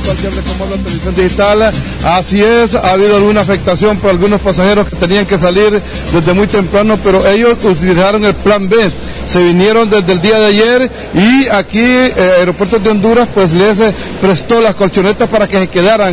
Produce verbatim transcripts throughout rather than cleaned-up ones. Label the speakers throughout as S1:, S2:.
S1: principal de como la televisión digital. Así es, ha habido alguna afectación por algunos pasajeros que tenían que salir desde muy temprano, pero ellos utilizaron el plan B. Se vinieron desde el día de ayer y aquí eh, Aeropuertos de Honduras pues les eh, prestó las colchonetas para que se quedaran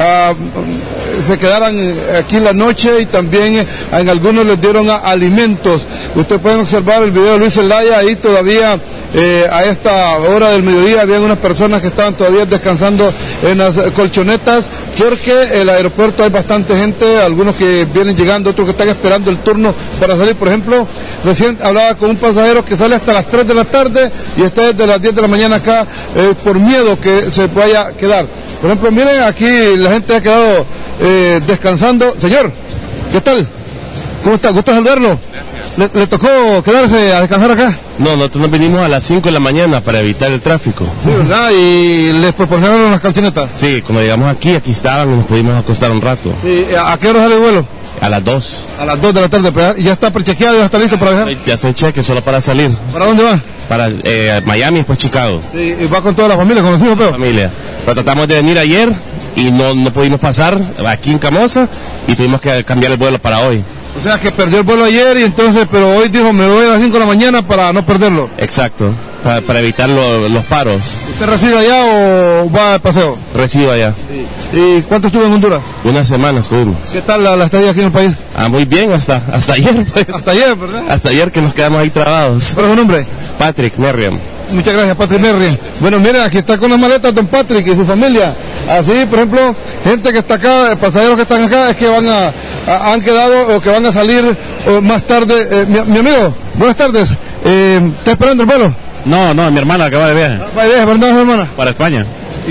S1: uh, se quedaran aquí la noche, y también eh, en algunos les dieron a, alimentos. Ustedes pueden observar el video de Luis Zelaya, ahí todavía eh, a esta hora del mediodía habían unas personas que estaban todavía descansando en las colchonetas, porque el aeropuerto hay bastante gente, algunos que vienen llegando, otros que están esperando el turno para salir. Por ejemplo, recién hablaba con un pasajero que sale hasta las tres de la tarde y está desde las diez de la mañana acá eh, por miedo que se vaya a quedar. Por ejemplo, miren, aquí la gente ha quedado eh, descansando. Señor, ¿qué tal? ¿Cómo está? ¿Gusta saludarlo? Gracias. ¿Le, ¿Le tocó quedarse a descansar acá?
S2: No, nosotros nos vinimos a las cinco de la mañana para evitar el tráfico.
S1: Sí, ¿verdad? ¿Y les proporcionaron las colchonetas?
S2: Sí, cuando llegamos aquí, aquí estaban y nos pudimos acostar un rato.
S1: Sí, ¿a qué hora sale el vuelo?
S2: A las dos.
S1: A las dos de la tarde, ¿y ya está prechequeado, ya está listo para viajar?
S2: Ya soy cheque, solo para salir.
S1: ¿Para dónde va?
S2: Para eh, Miami, después Chicago.
S1: Sí, ¿y va con toda la familia, con los hijos, pero?
S2: Familia. Pero tratamos de venir ayer y no, no pudimos pasar aquí en Camosa y tuvimos que cambiar el vuelo para hoy.
S1: O sea que perdió el vuelo ayer y entonces, pero hoy dijo, me voy a las cinco de la mañana para no perderlo.
S2: Exacto, para, para evitar lo, los paros.
S1: ¿Usted reside allá o va de paseo?
S2: Resido allá.
S1: Sí. ¿Y cuánto estuvo en Honduras?
S2: Una semana estuvimos.
S1: ¿Qué tal la, la estadía aquí en el país?
S2: Ah, muy bien, hasta, hasta ayer. Pues.
S1: Hasta ayer, ¿verdad?
S2: Hasta ayer que nos quedamos ahí trabados.
S1: ¿Cuál es su nombre?
S2: Patrick Merriam.
S1: Muchas gracias, Patrick Merriam. Bueno, miren, aquí está con las maletas don Patrick y su familia. Así, por ejemplo, gente que está acá, pasajeros que están acá, es que van a, a han quedado o que van a salir o más tarde. Eh, mi, mi amigo, buenas tardes. Eh, ¿Está esperando el vuelo?
S2: No, no, mi hermana acaba de viaje.
S1: ¿Va de viaje? ¿Para dónde va su hermana?
S2: Para España.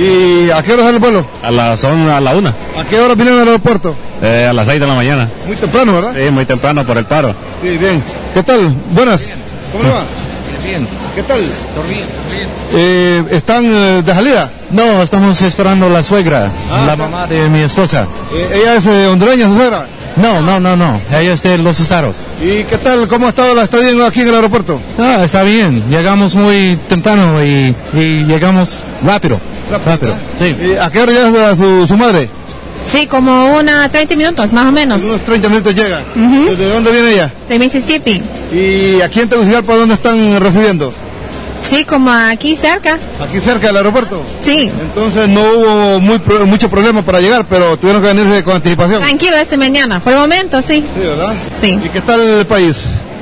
S1: ¿Y a qué hora sale el vuelo?
S2: A la, son a la una.
S1: ¿A qué hora vienen al aeropuerto?
S2: Eh, a las seis de la mañana.
S1: Muy temprano, ¿verdad?
S2: Sí, muy temprano por el paro.
S1: Sí, bien. ¿Qué tal? Buenas.
S3: Bien.
S1: ¿Cómo le va?
S3: Bien.
S1: ¿Qué tal?
S3: Bien, bien.
S1: Eh, ¿Están eh, de salida?
S3: No, estamos esperando la suegra,
S1: ah,
S3: la
S1: ¿sí?
S3: mamá de mi esposa.
S1: Eh, ¿Ella es eh, hondureña, su suegra?
S3: No, no, no, no. Ella es de los Estados.
S1: ¿Y qué tal? ¿Cómo ha estado la estadía aquí en el aeropuerto?
S3: Ah, está bien. Llegamos muy temprano y, y llegamos rápido.
S1: Rápido.
S3: Rápido. Sí.
S1: ¿Y a qué hora llega su, su madre?
S4: Sí, como una treinta minutos, más o menos.
S1: En unos treinta minutos llega.
S4: Uh-huh.
S1: ¿De dónde viene ella?
S4: De Mississippi.
S1: ¿Y aquí en Tegucigalpa dónde están residiendo?
S4: Sí, como aquí cerca.
S1: Aquí cerca del aeropuerto.
S4: Sí.
S1: Entonces no hubo muy pro, mucho problema para llegar, pero tuvieron que venirse con anticipación.
S4: Tranquilo, esta mañana. Por el momento, sí.
S1: Sí, ¿verdad?
S4: Sí.
S1: ¿Y qué tal el país?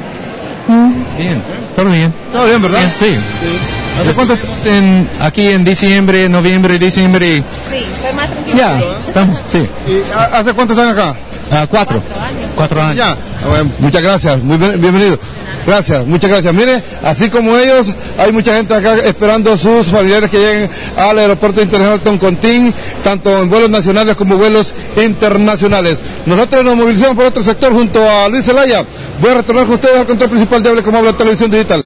S3: Bien, todo bien.
S1: Todo bien, ¿verdad?
S3: Bien, sí.
S1: sí. ¿Hace cuánto
S3: Estamos en, aquí en diciembre, noviembre, diciembre.
S4: Sí, fue más tranquilo.
S3: Ya, estamos, sí.
S1: ¿Y hace cuánto están acá?
S3: Ah, cuatro. Cuatro años.
S1: Ya. Bueno, muchas gracias, muy bien, bienvenido. Gracias, muchas gracias. Mire, así como ellos, hay mucha gente acá esperando a sus familiares que lleguen al aeropuerto internacional Toncontín, tanto en vuelos nacionales como vuelos internacionales. Nosotros nos movilizamos por otro sector junto a Luis Zelaya. Voy a retornar con ustedes al control principal de Hable como Habla Televisión Digital.